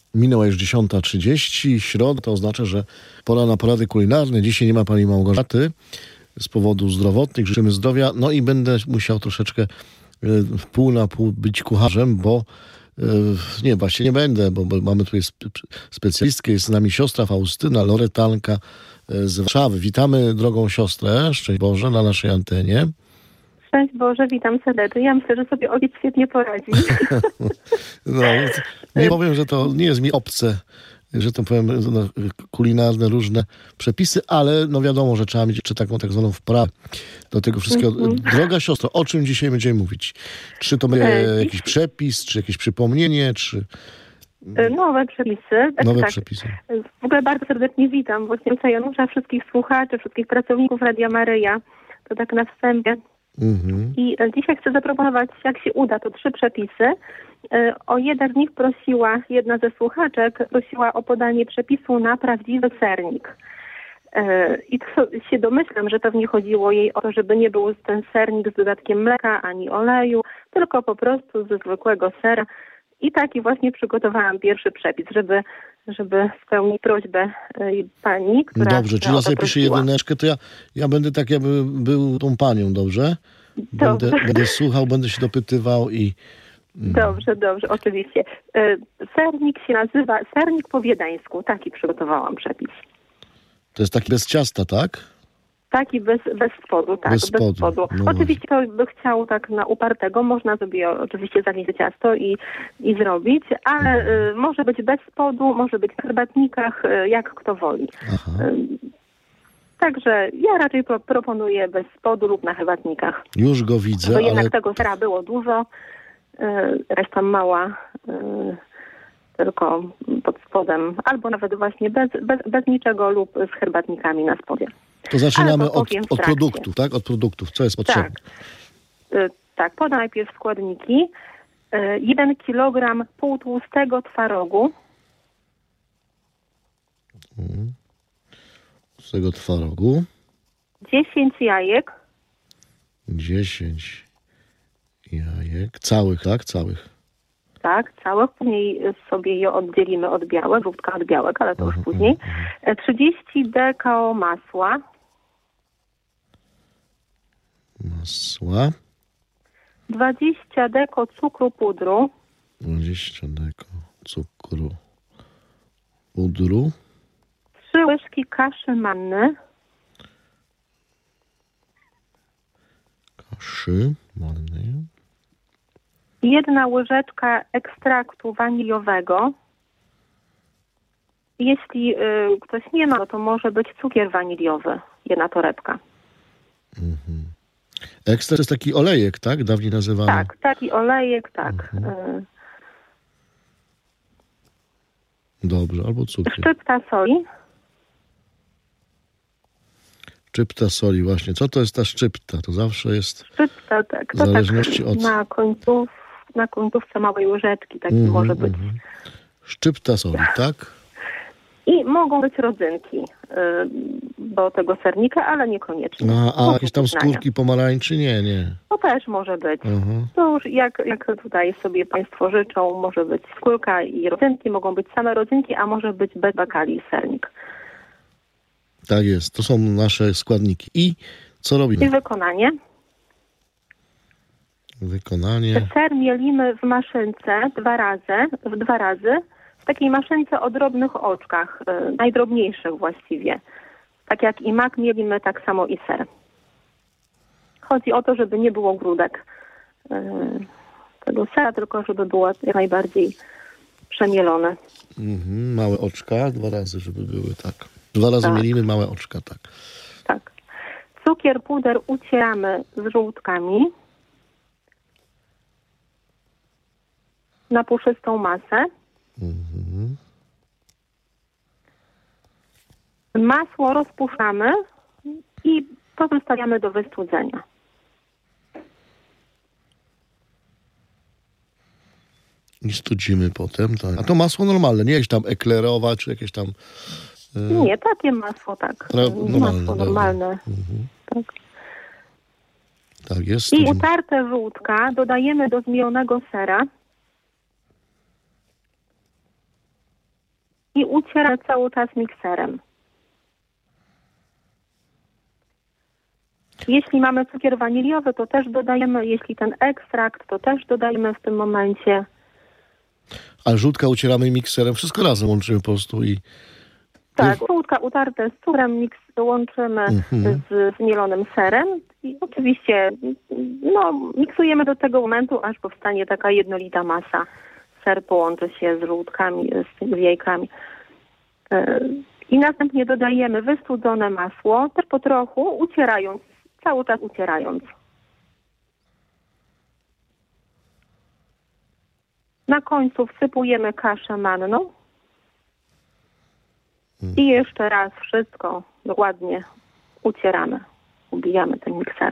Minęła już 10:30, środa, to oznacza, że pora na porady kulinarne. Dzisiaj nie ma pani Małgorzaty z powodów zdrowotnych. Życzymy zdrowia. No i będę musiał troszeczkę pół na pół być kucharzem, bo nie, właśnie nie będę, bo mamy tutaj specjalistkę. Jest z nami siostra Faustyna Loretanka z Warszawy. Witamy drogą siostrę, szczęść Boże, na naszej antenie. Szczęść Boże, witam serdecznie. Ja myślę, że sobie ojciec świetnie poradzi. No, nie powiem, że to nie jest mi obce, że to powiem, kulinarne różne przepisy, ale no wiadomo, że trzeba mieć jeszcze taką tak zwaną wprawę do tego wszystkiego. Droga siostro, o czym dzisiaj będziemy mówić? Czy to będzie jakiś przepis, czy jakieś przypomnienie, czy... Nowe przepisy. Nowe przepisy. W ogóle bardzo serdecznie witam właśnie ojca Janusza, wszystkich słuchaczy, wszystkich pracowników Radia Maryja. To tak na wstępie. I dzisiaj chcę zaproponować, jak się uda, to 3 przepisy. O jeden z nich prosiła jedna ze słuchaczek, prosiła o podanie przepisu na prawdziwy sernik. I to się domyślam, że pewnie chodziło jej o to, żeby nie był ten sernik z dodatkiem mleka ani oleju, tylko po prostu ze zwykłego sera. I taki właśnie przygotowałam pierwszy przepis, żeby spełnić prośbę pani, która... Dobrze, czyli ja sobie piszę 1, to ja będę tak, jakby był tą panią, dobrze? Będę słuchał, będę się dopytywał i... Dobrze, oczywiście. Sernik się nazywa, sernik po wiedeńsku, taki przygotowałam przepis. To jest taki bez ciasta, tak? Taki bez spodu, tak, bez spodu. No oczywiście to by chciał tak na upartego, można sobie oczywiście zagnieść ciasto i zrobić, ale może być bez spodu, może być w herbatnikach, jak kto woli. Także ja raczej proponuję bez spodu lub na herbatnikach. Już go widzę, bo jednak tego sera było dużo, reszta mała, tylko pod spodem, albo nawet właśnie bez niczego lub z herbatnikami na spodzie. To zaczynamy od produktów, tak? Od produktów. Co jest potrzebne? Tak, podam najpierw składniki. 1 kilogram półtłustego twarogu. Z tego twarogu. 10 jajek. 10 jajek. Całych, tak? Całych. Tak, całych. Później sobie je oddzielimy od białek, żółtka od białek, ale to już później. 30 deko masła. 20 deko cukru pudru. 20 deko cukru pudru. 3 łyżki kaszy manny. Kaszy mannej. 1 łyżeczka ekstraktu waniliowego. Jeśli ktoś nie ma, to może być cukier waniliowy. 1 torebka. Ekstrakt to jest taki olejek, tak? Dawniej nazywany. Tak, taki olejek, tak. Dobrze, albo cukier. Szczypta soli. Szczypta soli, właśnie. Co to jest ta szczypta? To zawsze jest szczypta, tak. W zależności od... Na końcówce małej łyżeczki taki może być. Szczypta soli, tak? I mogą być rodzynki do tego sernika, ale niekoniecznie. A jakieś tam skórki pomarańczy? Nie. To też może być. To już jak tutaj sobie państwo życzą, może być skórka i rodzynki, mogą być same rodzynki, a może być bez bakali sernik. Tak jest, to są nasze składniki. I co robimy? I wykonanie. Ser mielimy w maszynce 2 razy. W takiej maszynce o drobnych oczkach, najdrobniejszych właściwie. Tak jak i mak mielimy, tak samo i ser. Chodzi o to, żeby nie było grudek tego sera, tylko żeby było jak najbardziej przemielone. Małe oczka 2 razy, żeby były tak. 2 razy mielimy małe oczka, tak. Tak. Cukier, puder ucieramy z żółtkami na puszystą masę. Masło rozpuszczamy i pozostawiamy do wystudzenia. I studzimy potem, tak. A to masło normalne, nie jakieś tam eklerowe, czy jakieś tam... Nie, takie masło, tak. Masło normalne. Tak. Tak jest. I utarte żółtka dodajemy do zmielonego sera. i ucieramy cały czas mikserem. Jeśli mamy cukier waniliowy, to też dodajemy. Jeśli ten ekstrakt, to też dodajemy w tym momencie. A żółtka ucieramy mikserem, wszystko razem łączymy po prostu i... Tak, żółtka utarte z cukrem łączymy z mielonym serem i oczywiście miksujemy do tego momentu, aż powstanie taka jednolita masa. Ser połączy się z żółtkami, z jajkami. I następnie dodajemy wystudzone masło, też po trochu, ucierając, cały czas ucierając. Na końcu wsypujemy kaszę manną i jeszcze raz wszystko dokładnie ucieramy, ubijamy ten mikser.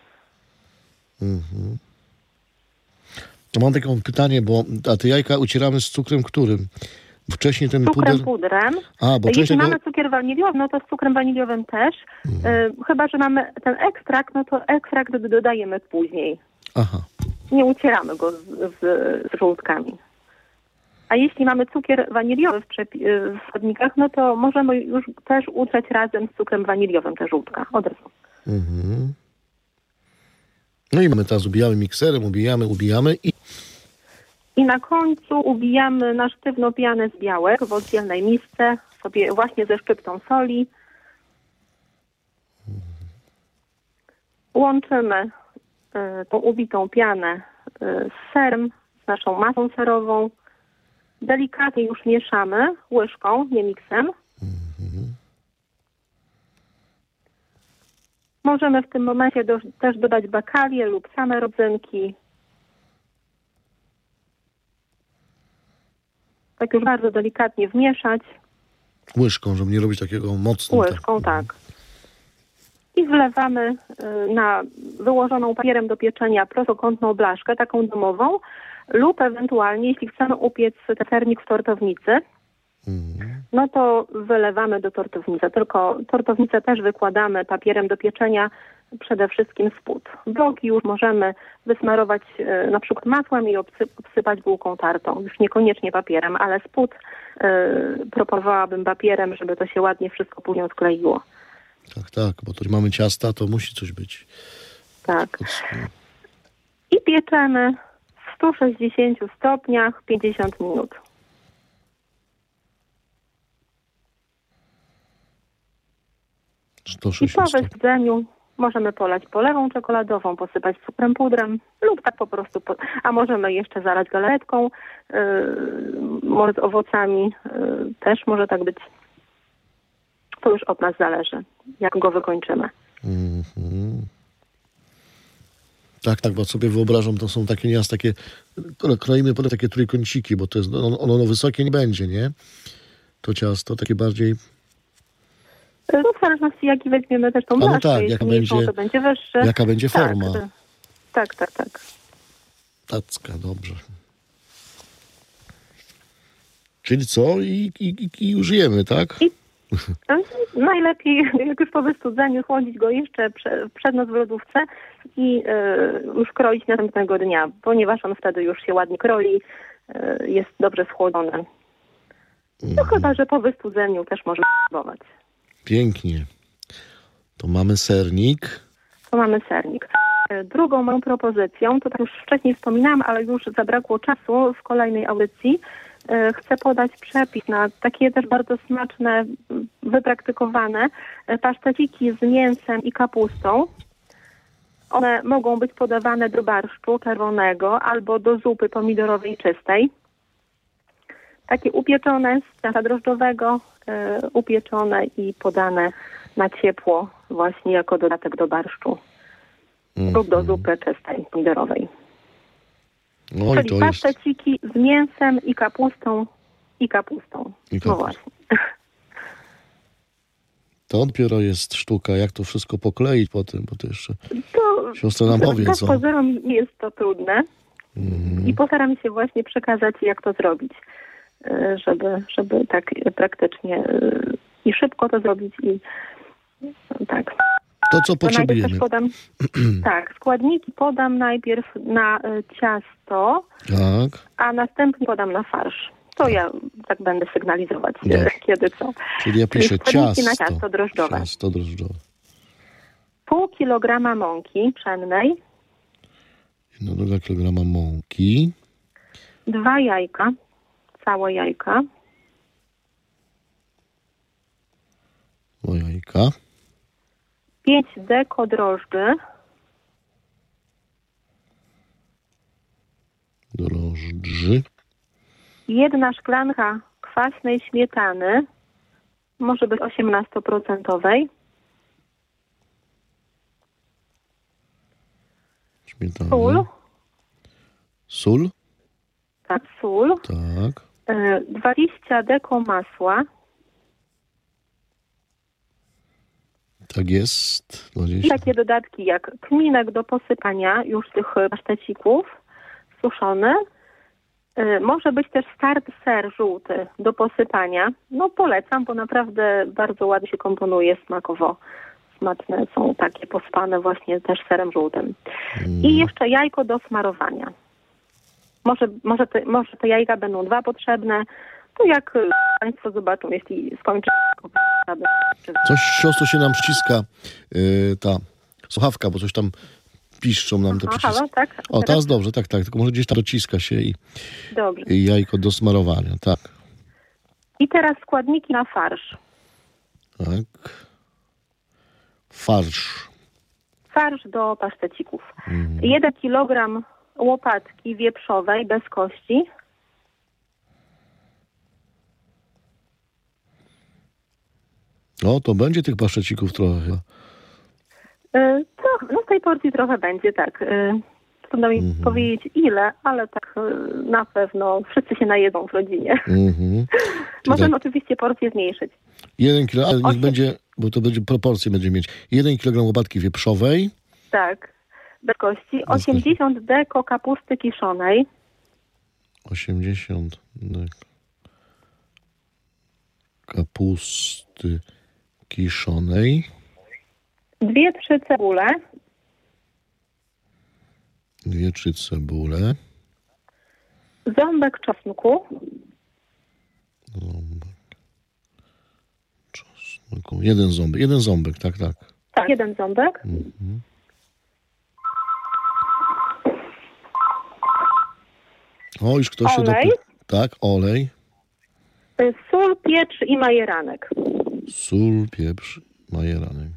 To mam takie pytanie, a te jajka ucieramy z cukrem którym? Wcześniej ten pudrem. Jeśli mamy cukier waniliowy, no to z cukrem waniliowym też. Chyba że mamy ten ekstrakt, no to ekstrakt dodajemy później. Aha. Nie ucieramy go z żółtkami. A jeśli mamy cukier waniliowy w składnikach, no to możemy już też utrzeć razem z cukrem waniliowym te żółtka od razu. No i mamy teraz, ubijamy mikserem, ubijamy i na końcu ubijamy na sztywno pianę z białek w oddzielnej misce, sobie właśnie ze szczyptą soli. Łączymy tą ubitą pianę z serem, z naszą masą serową. Delikatnie już mieszamy łyżką, nie miksem. Możemy w tym momencie też dodać bakalię lub same rodzynki. Tak już bardzo delikatnie wmieszać. Łyżką, żeby nie robić takiego mocnego. Łyżką, tak. I wlewamy na wyłożoną papierem do pieczenia prostokątną blaszkę, taką domową, lub ewentualnie, jeśli chcemy upiec sernik w tortownicy, no to wylewamy do tortownicy. Tylko tortownicę też wykładamy papierem do pieczenia, przede wszystkim spód. Bloki już możemy wysmarować na przykład masłem i obsypać bułką tartą. Już niekoniecznie papierem, ale spód proponowałabym papierem, żeby to się ładnie wszystko później skleiło. Tak, bo tu mamy ciasta, to musi coś być. Tak. I pieczemy w 160 stopniach 50 minut. I po wystudzeniu możemy polać polewą czekoladową, posypać cukrem pudrem lub tak po prostu, a możemy jeszcze zalać galaretką, może z owocami, też może tak być. To już od nas zależy, jak go wykończymy. Tak, bo sobie wyobrażam, to są takie nieraz takie, kroimy po takie trójkąciki, bo to jest, ono wysokie nie będzie, nie? To ciasto takie bardziej... No w zależności jaki weźmiemy też tą blaszkę, to będzie wyższe. Jaka będzie forma. Tak. Tacka, dobrze. Czyli co? I użyjemy, tak? Najlepiej, jak już po wystudzeniu, chłodzić go jeszcze przed noc w lodówce i już kroić następnego dnia, ponieważ on wtedy już się ładnie kroi, jest dobrze schłodzony. No chyba, że po wystudzeniu też można spróbować. Pięknie. To mamy sernik. Drugą moją propozycją, to tak już wcześniej wspominałam, ale już zabrakło czasu w kolejnej audycji, chcę podać przepis na takie też bardzo smaczne, wypraktykowane paszteciki z mięsem i kapustą. One mogą być podawane do barszczu czerwonego albo do zupy pomidorowej czystej. Takie upieczone z ciasta drożdżowego, upieczone i podane na ciepło właśnie jako dodatek do barszczu lub do zupy czystej pomidorowej. Czyli paszteciki z mięsem i kapustą. No właśnie. To dopiero jest sztuka, jak to wszystko pokleić potem, bo to jeszcze siostra nam powie, co. Tak pozorom jest to trudne i postaram się właśnie przekazać, jak to zrobić, żeby tak praktycznie i szybko to zrobić i tak. To, co potrzebujemy. Składniki podam najpierw na ciasto, tak, a następnie podam na farsz. To ja tak będę sygnalizować, kiedy co. Czyli ja piszę składniki na ciasto drożdżowe. Ciasto drożdżowe. Pół kilograma mąki pszennej. 1,2 kilograma mąki. 2 jajka. Całe jajka. 2 jajka. 5 deko drożdży. Drożdży. 1 szklanka kwaśnej śmietany. Może być 18%. Śmietana. Sól. Sól? Tak, sól. Tak. 20 deko masła. Tak jest. I 20. takie dodatki jak kminek do posypania już tych pasztecików suszony. Może być też start ser żółty do posypania. No polecam, bo naprawdę bardzo ładnie się komponuje smakowo. Smaczne są takie pospane właśnie też serem żółtym. I jeszcze jajko do smarowania. Może te jajka będą 2 potrzebne. To jak Państwo zobaczą, jeśli skończę. Coś, siostro, się nam ściska ta słuchawka, bo coś tam piszczą nam te przyciski. Halo, tak? O, teraz dobrze, tak. Tylko może gdzieś tam dociska się Dobrze. i jajko do smarowania, tak. I teraz składniki na farsz. Tak. Farsz. Farsz do pasztecików. 1 kilogram łopatki wieprzowej bez kości. O, to będzie tych paszczecików trochę chyba. No w tej porcji trochę będzie, tak. Trudno mi powiedzieć ile, ale tak na pewno wszyscy się najedzą w rodzinie. Możemy oczywiście porcję zmniejszyć. 1 kilo, ale niech będzie, bo to będzie proporcje będzie mieć. 1 kilogram łopatki wieprzowej. Tak, bez kości. 80 deko kapusty kiszonej. 80 deko kapusty kiszonej. 2-3 cebule. 2-3 cebule. Ząbek czosnku. Czosnku. 1 ząbek. 1 ząbek, tak. Tak, 1 ząbek. O, już ktoś się Olej. Tak, olej. Sól, pieprz i majeranek. Sól, pieprz, majeranek.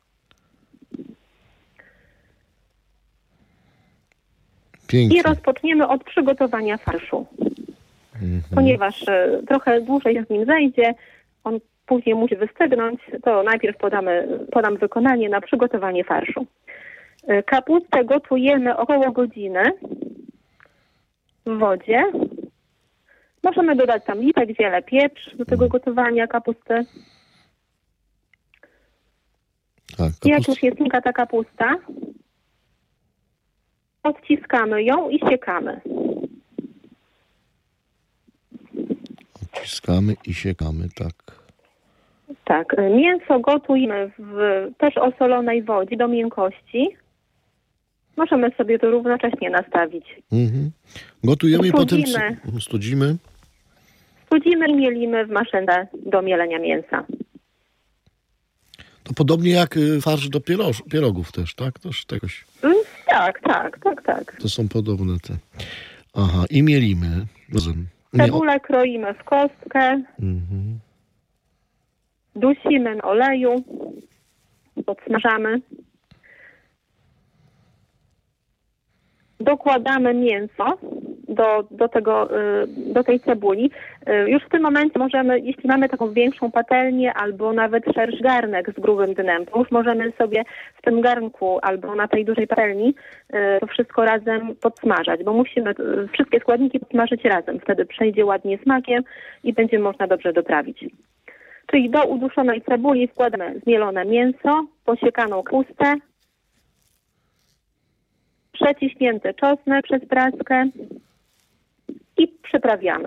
Pięknie. I rozpoczniemy od przygotowania farszu. Ponieważ trochę dłużej się z nim zejdzie, on później musi wystygnąć, to najpierw podam wykonanie na przygotowanie farszu. Kapustę gotujemy około godziny w wodzie. Możemy dodać tam lipek, ziele, pieprz do tego gotowania kapusty. Tak, Jak już jest miękka ta kapusta, odciskamy ją i siekamy. Odciskamy i siekamy, tak. Tak, mięso gotujemy w też osolonej wodzie do miękkości. Możemy sobie to równocześnie nastawić. Gotujemy i potem studzimy. Studzimy i mielimy w maszynę do mielenia mięsa. To podobnie jak farsz do pierogów też, tak? Toż tegoś. Tak. To są podobne te. Aha, i mielimy razem. Cebulę kroimy w kostkę. Dusimy na oleju. Podsmażamy. Dokładamy mięso do tej cebuli. Już w tym momencie możemy, jeśli mamy taką większą patelnię albo nawet szerszy garnek z grubym dnem, to już możemy sobie w tym garnku albo na tej dużej patelni to wszystko razem podsmażać, bo musimy wszystkie składniki podsmażyć razem. Wtedy przejdzie ładnie smakiem i będzie można dobrze doprawić. Czyli do uduszonej cebuli wkładamy zmielone mięso, posiekaną kapustę, przeciśnięty czosnek przez praskę i przyprawiamy.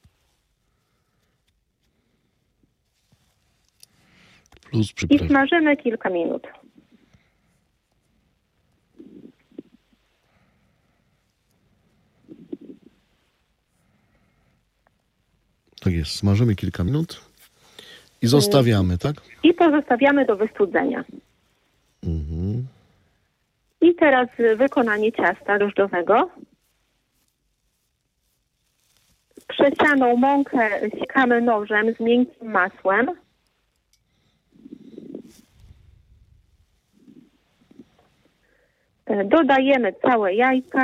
I smażymy kilka minut. jest. Smażymy kilka minut i zostawiamy, tak? I pozostawiamy do wystudzenia. Mhm. I teraz wykonanie ciasta drożdżowego. Przesianą mąkę siekamy nożem z miękkim masłem. Dodajemy całe jajka.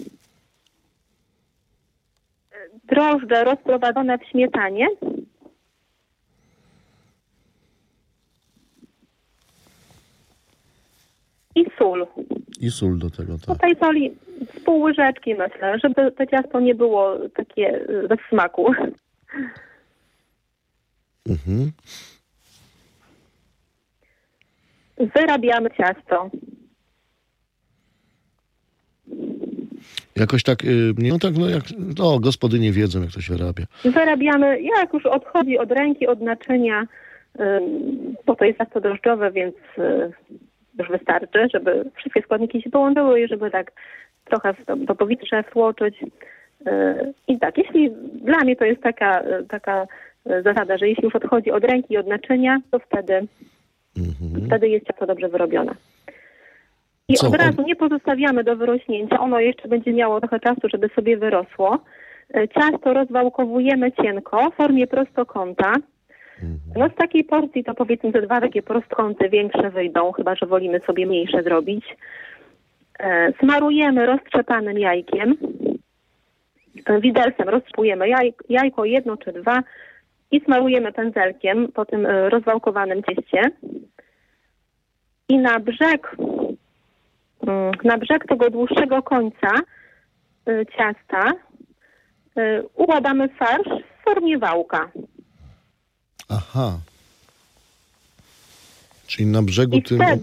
Drożdże rozprowadzone w śmietanie. I sól. I sól do tego, tak. Tutaj soli z pół łyżeczki, myślę, żeby to ciasto nie było takie bez smaku. Mhm. Wyrabiamy ciasto. Jakoś tak, gospodynie wiedzą, jak to się wyrabia. Wyrabiamy, jak już odchodzi od ręki, od naczynia, bo to jest ciasto drożdżowe, więc już wystarczy, żeby wszystkie składniki się połączyły i żeby tak trochę to powietrze wtłoczyć. I tak, jeśli dla mnie to jest taka zasada, że jeśli już odchodzi od ręki i od naczynia, to wtedy jest ciasto dobrze wyrobione. I od razu nie pozostawiamy do wyrośnięcia. Ono jeszcze będzie miało trochę czasu, żeby sobie wyrosło. Ciasto rozwałkowujemy cienko w formie prostokąta. No z takiej porcji to powiedzmy te 2 takie prostkąty większe wyjdą, chyba że wolimy sobie mniejsze zrobić. Smarujemy roztrzepanym jajkiem. Widelcem roztrzepujemy jajko 1 czy 2 i smarujemy pędzelkiem po tym rozwałkowanym cieście. I na brzeg tego dłuższego końca ciasta układamy farsz w formie wałka. Aha. Czyli na brzegu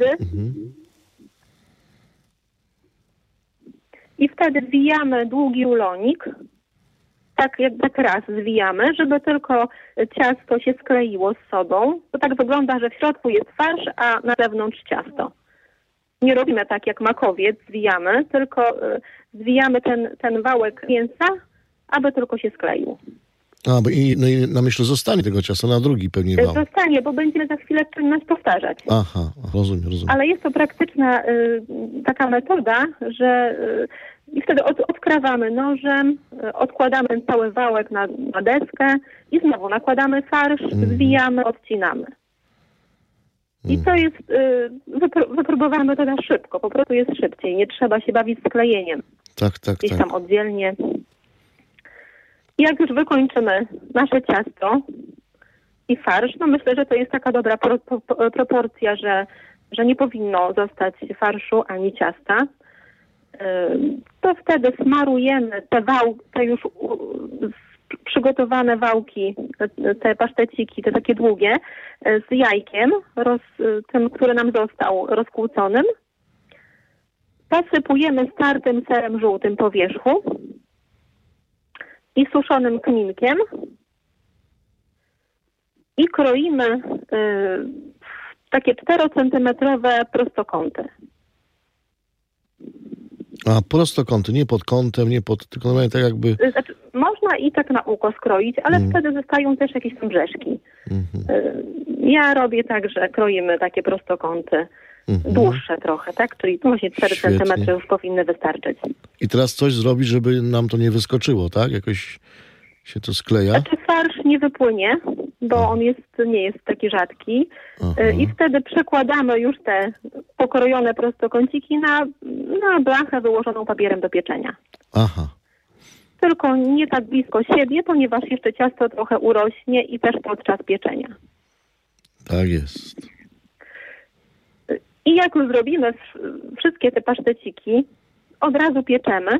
I wtedy zwijamy długi rulonik. Tak raz zwijamy, żeby tylko ciasto się skleiło z sobą. To tak wygląda, że w środku jest farsz, a na zewnątrz ciasto. Nie robimy tak jak makowiec, zwijamy, tylko zwijamy ten wałek mięsa, aby tylko się skleił. I na myśl zostanie tego ciasta na drugi pewnie wał. Zostanie, bo będziemy za chwilę czynność powtarzać. Aha, rozumiem. Ale jest to praktyczna taka metoda, że i wtedy odkrawamy nożem, odkładamy cały wałek na deskę i znowu nakładamy farsz, zwijamy, odcinamy. I to jest wypróbowana metoda szybko, po prostu jest szybciej, nie trzeba się bawić z klejeniem. Tak. Gdzieś tam oddzielnie. I jak już wykończymy nasze ciasto i farsz, no myślę, że to jest taka dobra proporcja, że nie powinno zostać farszu ani ciasta. To wtedy smarujemy te już przygotowane wałki, te paszteciki, te takie długie, z jajkiem, tym, który nam został rozkłóconym. Posypujemy startym serem żółtym po wierzchu i suszonym kminkiem i kroimy takie 4-centymetrowe prostokąty. A prostokąty, nie pod kątem, tylko normalnie tak jakby... Znaczy, można i tak na uko skroić, ale wtedy zostają też jakieś tam brzeszki. Ja robię tak, że kroimy takie prostokąty dłuższe trochę, tak? Czyli właśnie 4 cm już powinny wystarczyć. I teraz coś zrobić, żeby nam to nie wyskoczyło, tak? Jakoś się to skleja? Znaczy farsz nie wypłynie, bo on nie jest taki rzadki. I wtedy przekładamy już te pokrojone prostokąciki na blachę wyłożoną papierem do pieczenia. Aha. Tylko nie tak blisko siebie, ponieważ jeszcze ciasto trochę urośnie i też podczas pieczenia. Tak jest. I jak już zrobimy wszystkie te paszteciki, od razu pieczemy.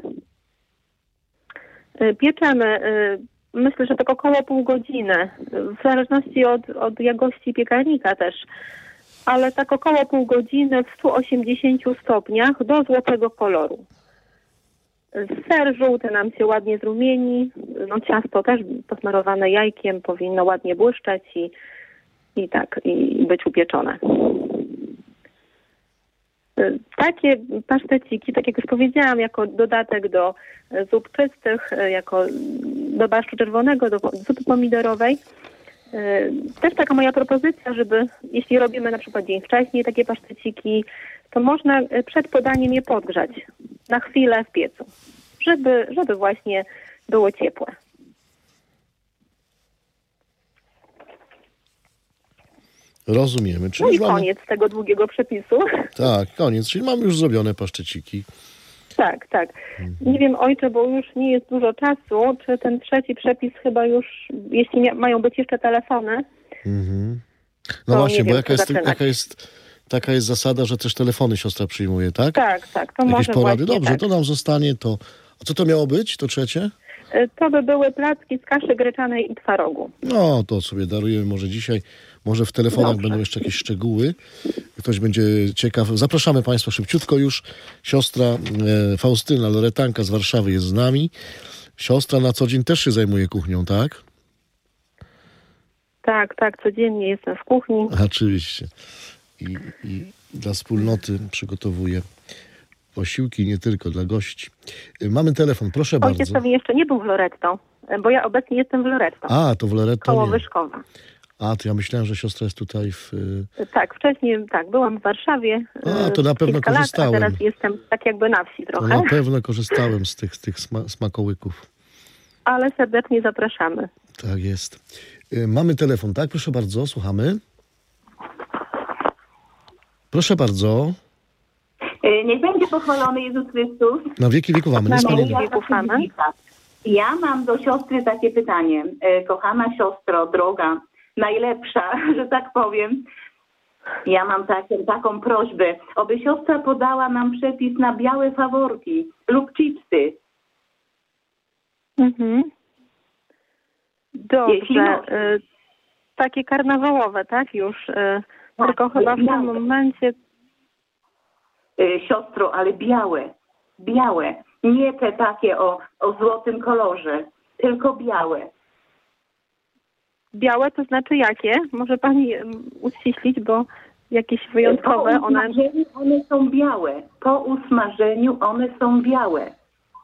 Myślę, że tak około pół godziny, w zależności od jakości piekarnika też, ale tak około pół godziny w 180 stopniach do złotego koloru. Ser żółty nam się ładnie zrumieni, no ciasto też posmarowane jajkiem powinno ładnie błyszczeć i być upieczone. Takie paszteciki, tak jak już powiedziałam, jako dodatek do zup czystych, jako do barszczu czerwonego, do zupy pomidorowej. Też taka moja propozycja, żeby jeśli robimy na przykład dzień wcześniej takie paszteciki, to można przed podaniem je podgrzać na chwilę w piecu, żeby właśnie było ciepłe. Rozumiemy. Czyli No i koniec tego długiego przepisu. Tak, koniec. Czyli mamy już zrobione paszteciki. Tak, tak. Nie wiem, ojcze, bo już nie jest dużo czasu, czy ten trzeci przepis chyba już, jeśli mają być jeszcze telefony. No właśnie, bo taka jest zasada, że też telefony siostra przyjmuje, tak? Tak, tak. To jakieś może porady? właśnie, Dobrze, tak. to nam zostanie to. A co to miało być, to trzecie? To by były placki z kaszy gryczanej i twarogu. No, to sobie darujemy może dzisiaj. Może w telefonach będą jeszcze jakieś szczegóły. Ktoś będzie ciekaw. Zapraszamy Państwa szybciutko już. Siostra Faustyna Loretanka z Warszawy jest z nami. Siostra na co dzień też się zajmuje kuchnią, tak? Tak, tak. Codziennie jestem w kuchni. Oczywiście. I dla wspólnoty przygotowuje posiłki, nie tylko dla gości. Mamy telefon, proszę bardzo. Ojciec pewnie jeszcze nie był w Loretto, bo ja obecnie jestem w Loretto. A, to w Loretto Koło nie. Wyszkowa. A, to ja myślałem, że siostra jest tutaj w... Tak, wcześniej byłam w Warszawie. A, to na pewno kilka korzystałem. Lat, a teraz jestem tak jakby na wsi To trochę. na pewno korzystałem z tych smakołyków. Ale serdecznie zapraszamy. Tak jest. Mamy telefon, tak? Proszę bardzo, słuchamy. Proszę bardzo. Niech będzie pochwalony Jezus Chrystus. Na wieki wieków mamy. Ja mam do siostry takie pytanie. Kochana siostro, droga, najlepsza, że tak powiem. Ja mam taką prośbę, aby siostra podała nam przepis na białe faworki lub chipsy. Dobrze. Takie karnawałowe, tak? Już. Tylko chyba w tym momencie... Siostro, ale białe. Białe. Nie te takie o złotym kolorze, tylko białe. Białe to znaczy jakie? Może pani uściślić, bo jakieś wyjątkowe. Po usmażeniu one są białe. Po usmażeniu one są białe.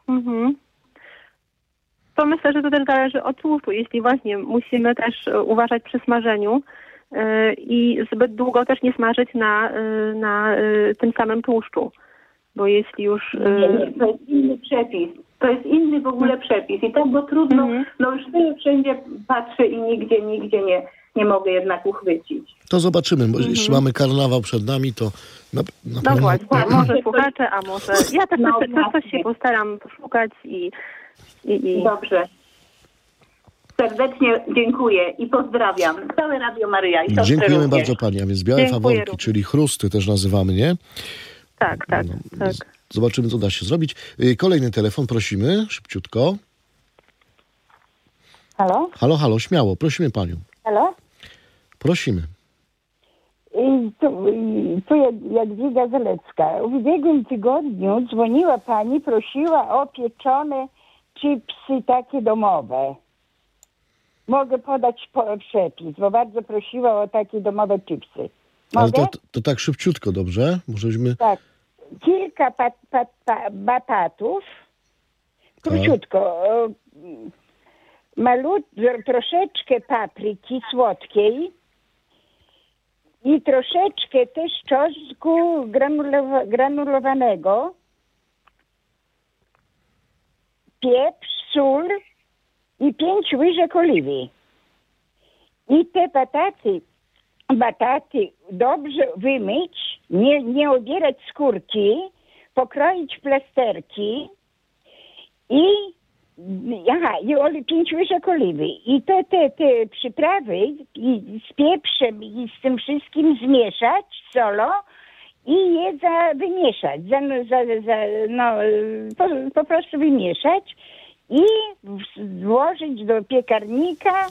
To myślę, że to też zależy od tłuszczu. Jeśli właśnie musimy też uważać przy smażeniu i zbyt długo też nie smażyć na tym samym tłuszczu. Bo jeśli już... Nie, to jest inny przepis. To jest inny w ogóle przepis. I tak, bo trudno, no już tyle wszędzie patrzę i nigdzie nie mogę jednak uchwycić. To zobaczymy, bo jeszcze mamy karnawał przed nami, to na No pewno... właśnie, może słuchacze, a może... Ja też coś się postaram poszukać i... Dobrze. Serdecznie dziękuję i pozdrawiam. Całe Radio Maryja i siostrę Dziękujemy również. bardzo pani. A więc białe Dziękuję faworki, również. czyli chrusty też nazywamy, nie? Tak. Zobaczymy, co da się zrobić. Kolejny telefon, prosimy, szybciutko. Halo? Halo, śmiało, prosimy panią. Halo? Prosimy. Tu Jadwiga Zalecka. W ubiegłym tygodniu dzwoniła pani, prosiła o pieczone chipsy takie domowe. Mogę podać przepis, bo bardzo prosiła o takie domowe chipsy. Mogę? Ale to tak szybciutko, dobrze? Możeśmy... Tak. Kilka batatów, króciutko, troszeczkę papryki słodkiej i troszeczkę też czosnku granulowanego, pieprz, sól i 5 łyżek oliwy. I te bataty dobrze wymyć, nie obierać skórki, pokroić w plasterki i 5 łyżek oliwy. I te przyprawy z pieprzem i z tym wszystkim zmieszać, solą i je wymieszać. Po prostu wymieszać i włożyć do piekarnika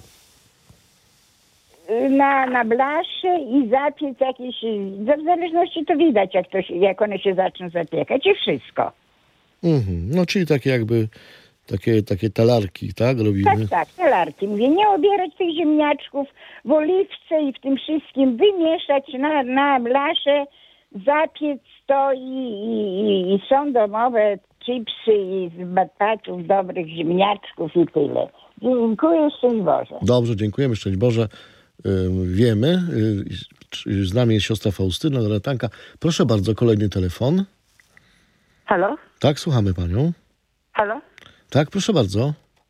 na blaszę i zapiec jakieś, w zależności to widać, jak one się zaczną zapiekać i wszystko. No czyli takie jakby, takie talarki, tak, robimy? Tak, talarki. Mówię, nie obierać tych ziemniaczków w oliwce i w tym wszystkim wymieszać na blaszę, zapiec to i są domowe chipsy i z batatów dobrych ziemniaczków i tyle. Dziękuję, szczęść Boże. Dobrze, dziękujemy, szczęść Boże. Wiemy, z nami jest siostra Faustyna, Loretanka. Proszę bardzo, kolejny telefon. Halo? Tak, słuchamy panią. Halo? Tak, proszę bardzo.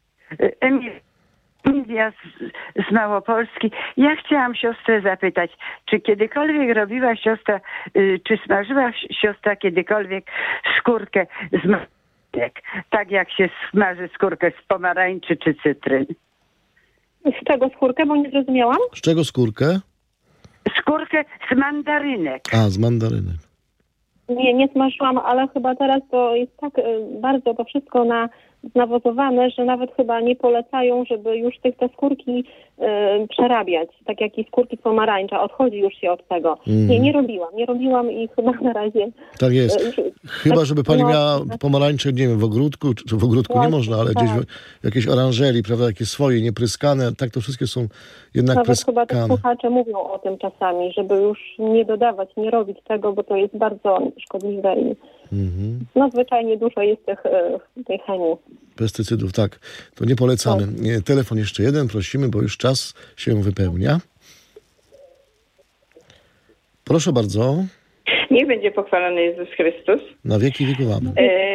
Emilia z Małopolski. Ja chciałam siostrę zapytać, czy kiedykolwiek robiła siostra, czy smażyła siostra kiedykolwiek skórkę z mandarynek, tak jak się smaży skórkę z pomarańczy czy cytryn? Z czego skórkę, bo nie zrozumiałam? Z czego skórkę? Skórkę z mandarynek. A, z mandarynek. Nie smażyłam, ale chyba teraz to jest tak bardzo to wszystko nawozowane, że nawet chyba nie polecają, żeby już te skórki przerabiać, tak jak i skórki z pomarańcza. Odchodzi już się od tego. Nie robiłam i chyba na razie... Tak jest. Chyba, żeby pani miała pomarańcze, nie wiem, w ogródku, czy w ogródku nie można, ale gdzieś w jakiejś oranżerii, prawda, jakieś swoje, niepryskane, tak to wszystkie są jednak nawet pryskane. chyba te słuchacze mówią o tym czasami, żeby już nie dodawać, nie robić tego, bo to jest bardzo szkodliwe i zwyczajnie dużo jest tej chemii. Pestycydów, tak. To nie polecamy. Telefon jeszcze jeden, prosimy, bo już czas się wypełnia. Proszę bardzo. Niech będzie pochwalony Jezus Chrystus. Na wieki wieków amen.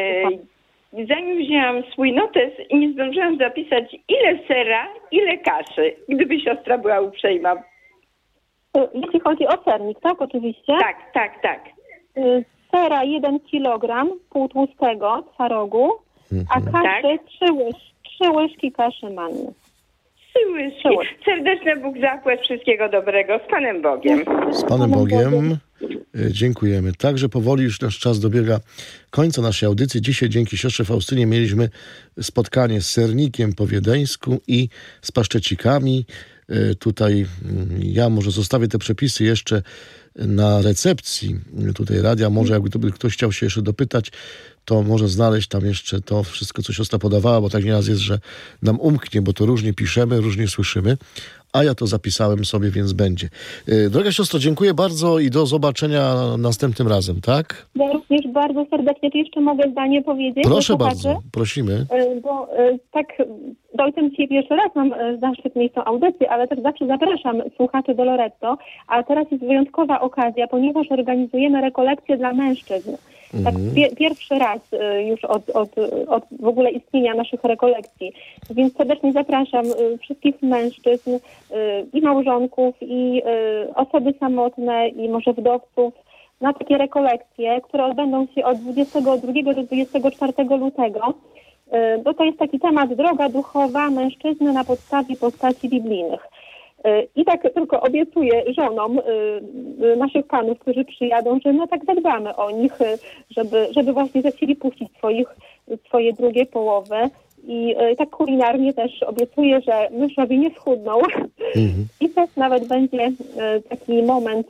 Zanim wzięłam swój notes i nie zdążyłam zapisać, ile sera, ile kaszy, gdyby siostra była uprzejma. Jeśli chodzi o sernik, tak? Oczywiście. Tak. Sera 1 kg, półtłustego, twarogu, a kaszy 3 łyżki kaszy manny. 3 łyżki. Serdeczny Bóg zapłać, wszystkiego dobrego. Z Panem Bogiem. Z Panem Bogiem. Dziękujemy. Także powoli już nasz czas dobiega końca naszej audycji. Dzisiaj dzięki siostrze Faustynie mieliśmy spotkanie z sernikiem po wiedeńsku i z paszczecikami. Tutaj ja może zostawię te przepisy jeszcze na recepcji tutaj radia. Może jakby ktoś chciał się jeszcze dopytać, to może znaleźć tam jeszcze to wszystko, co siostra podawała, bo tak nieraz jest, że nam umknie, bo to różnie piszemy, różnie słyszymy, a ja to zapisałem sobie, więc będzie. Droga siostro, dziękuję bardzo i do zobaczenia następnym razem, tak? Ja również bardzo serdecznie, czy jeszcze mogę zdanie powiedzieć? Proszę bardzo, prosimy. Bo tak, z ojcem dzisiaj pierwszy raz mam zaszczyt mieć tą audycję, ale też zawsze zapraszam słuchaczy do Loretto, a teraz jest wyjątkowa okazja, ponieważ organizujemy rekolekcje dla mężczyzn. Tak pierwszy raz już od w ogóle istnienia naszych rekolekcji. Więc serdecznie zapraszam wszystkich mężczyzn i małżonków, i osoby samotne, i może wdowców na takie rekolekcje, które odbędą się od 22 do 24 lutego. Bo to jest taki temat droga duchowa mężczyzny na podstawie postaci biblijnych. I tak tylko obiecuję żonom naszych panów, którzy przyjadą, że no tak zadbamy o nich, żeby właśnie zechcieli puścić swoje drugie połowy. I tak kulinarnie też obiecuję, że mężowie nie schudną. I też nawet będzie taki moment,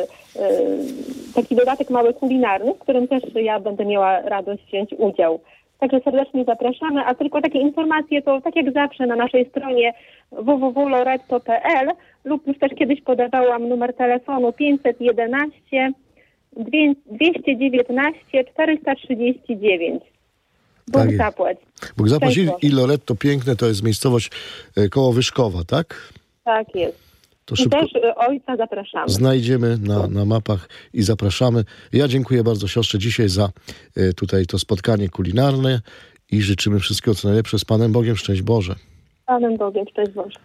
taki dodatek mały kulinarny, w którym też ja będę miała radość wziąć udział. Także serdecznie zapraszamy, a tylko takie informacje to tak jak zawsze na naszej stronie www.loretto.pl lub już też kiedyś podawałam numer telefonu 511 219 439. Bóg zapłać. Bóg zapłać i Loretto piękne, to jest miejscowość koło Wyszkowa, tak? Tak jest. To I szybko też ojca zapraszamy. znajdziemy na mapach i zapraszamy. Ja dziękuję bardzo siostrze dzisiaj za tutaj to spotkanie kulinarne i życzymy wszystkiego co najlepsze z Panem Bogiem. Szczęść Boże. Z Panem Bogiem, szczęść Boże.